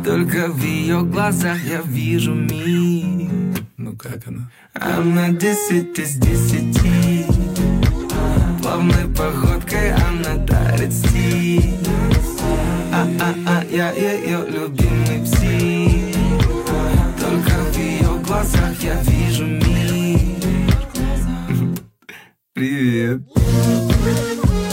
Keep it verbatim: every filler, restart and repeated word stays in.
Только в ее глазах я вижу мир. Ну как она? Она десять из десяти. Плавной походкой она дарит стиль. А-а-а, я ее любимый псих. Только в ее глазах я вижу мир. Привет.